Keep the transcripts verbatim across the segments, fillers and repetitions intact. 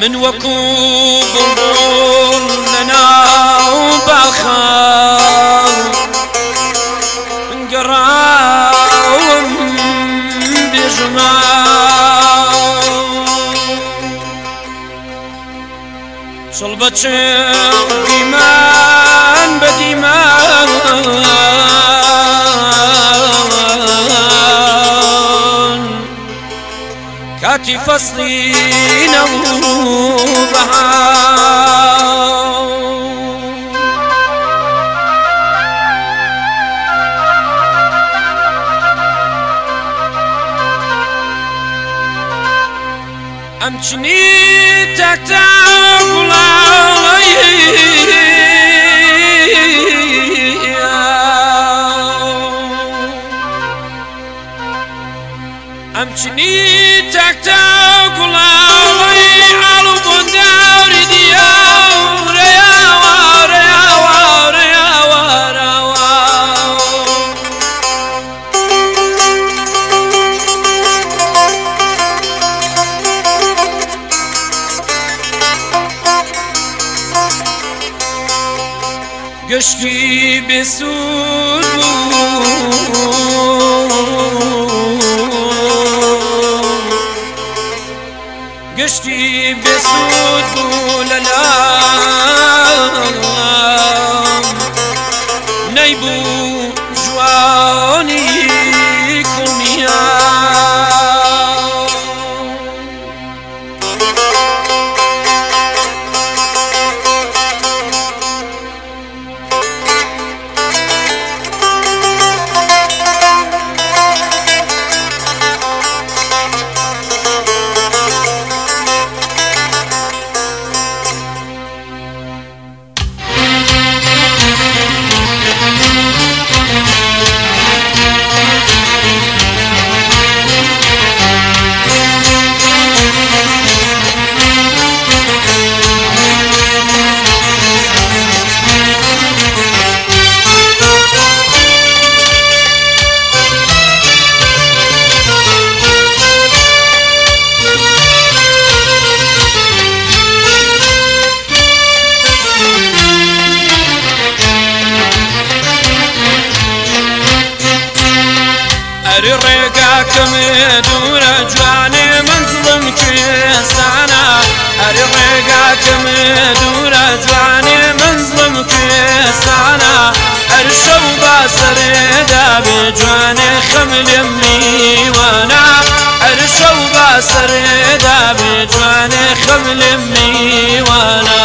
من وكو بلبل لنا وبخار قراوم بجمال صلبة ديمان بديمان كاتي فصلين وبهار أمشني تكتب أمشني تكتب على بندار ديار يا وار يا وار يا وار قشتي بسود قشتي بسود للام نيبو جواني كميا أري رقاكم دورة جواني منظلم كيسانا أري رقاكم دورة جواني منظلم كيسانا أرشو باسريدا بجواني خمل يمي وانا أرشو باسريدا بجواني خمل يمي وانا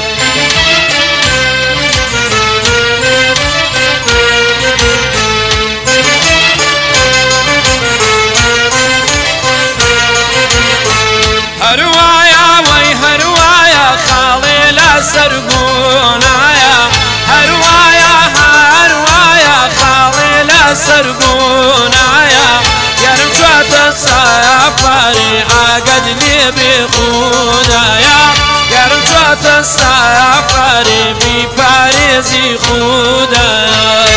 هروايا وي هروايا خالي لا سرقونايا هروايا هروايا خالي لا سرقونايا يا رجعت السافري عقد لي بخودايا يا رجعت السافري بباريزي خودايا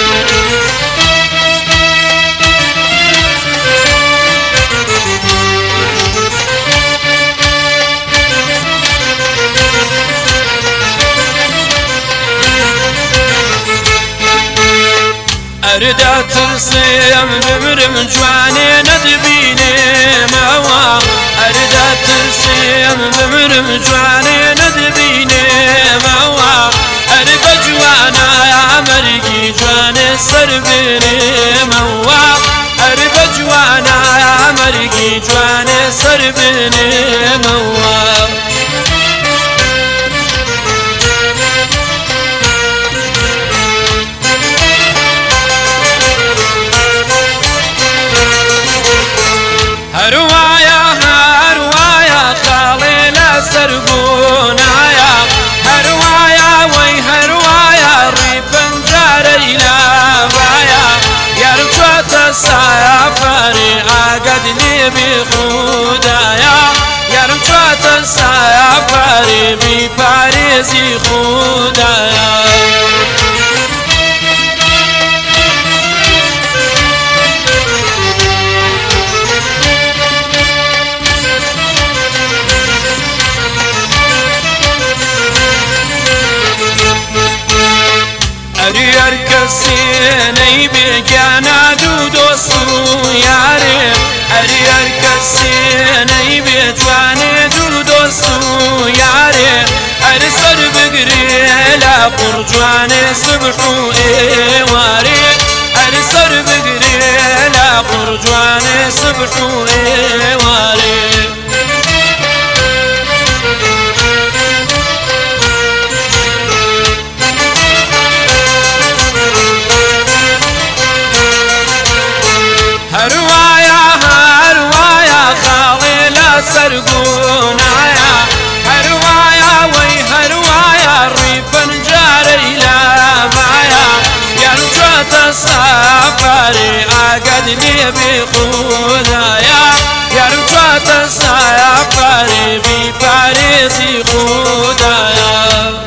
أردا ترسيم بمرم جواني ندبيني موا أردا ترسيم بمرم جواني ندبيني موا أربا جوانا يا مرقي جواني سربيني موا أربا جوانا يا مرقي جواني سربيني موا هروايا هروايا خالي لا سرقونايا هروايا وي هروايا ريبن جاري لا بايا يا رجعت السافري عقد لي بخودايا كسيني بيجانا دو دوستو ياري أريار كسيني بيجواني دو دوستو ياري أرسر بقري لا برجواني صبحو إيواري أرسر بقري لا برجواني صبحو إيواري هروايا هروايا خالي لا سرقونايا هروايا وي هروايا ريبن جاري لا بايا يرجع تسافري عقد لي بخودايا يرجع تسافري بباريسي خودايا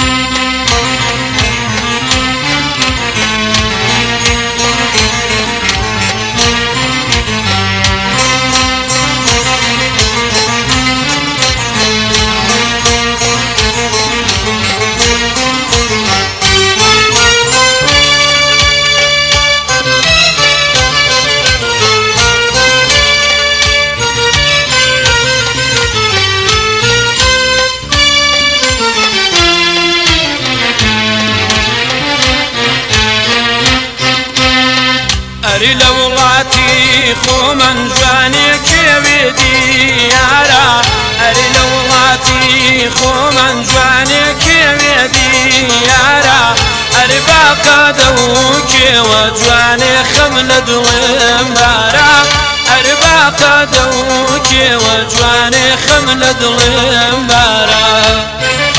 أري لولاتي خو من جواني كيوي ديارا أري لولاتي خو من جواني كيوي ديارا أري باقا دوكي وجواني خمل دلم بارا أري باقا دوكي وجواني خمل دلم بارا